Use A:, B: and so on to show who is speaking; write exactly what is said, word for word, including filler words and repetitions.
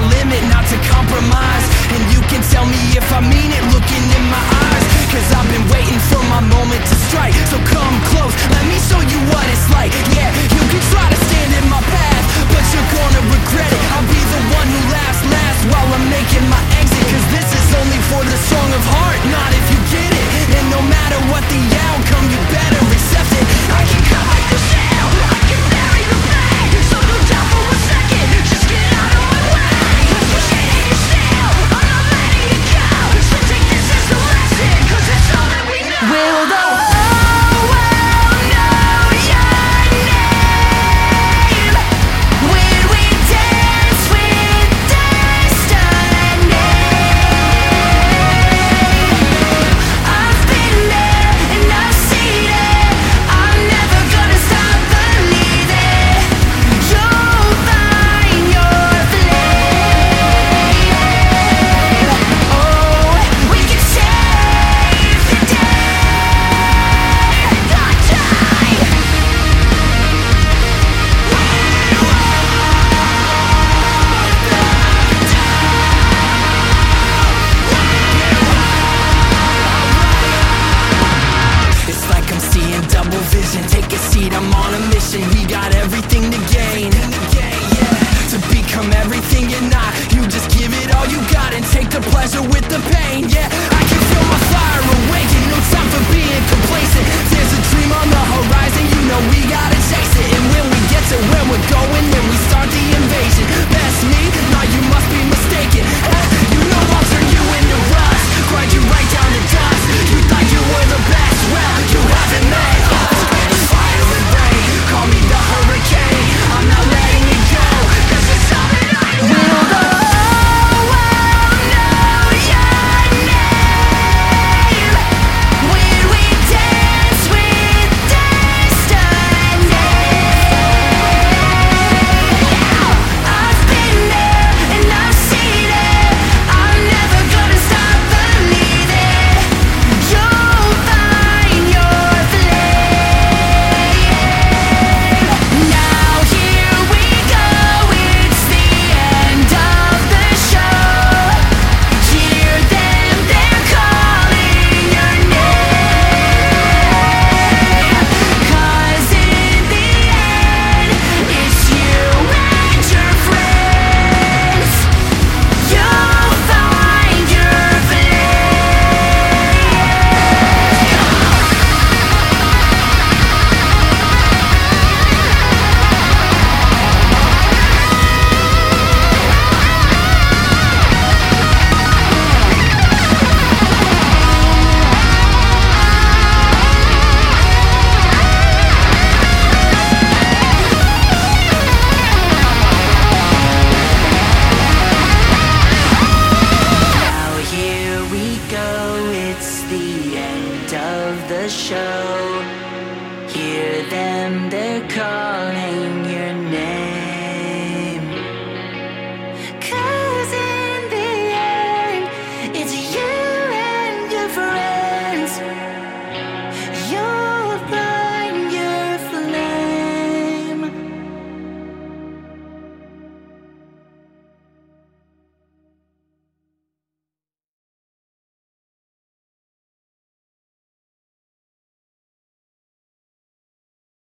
A: limit, not to compromise. And you can tell me if I mean it, looking in my eyes. Cause I've been waiting for my moment to strike. So come close, let me show you what it's like. Yeah, you can try to stand in my path, but you're gonna regret it. I'll be the one who laughs